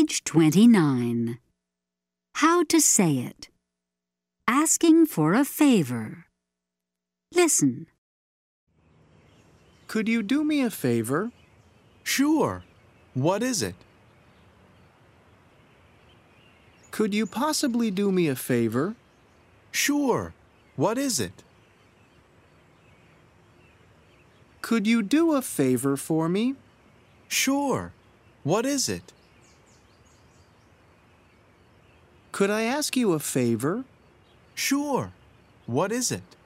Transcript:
Page 29. How to say it. Asking for a favor. Listen. Could you do me a favor? Sure. What is it? Could you possibly do me a favor? Sure. What is it? Could you do a favor for me? Sure. What is it? Could I ask you a favor? Sure. What is it?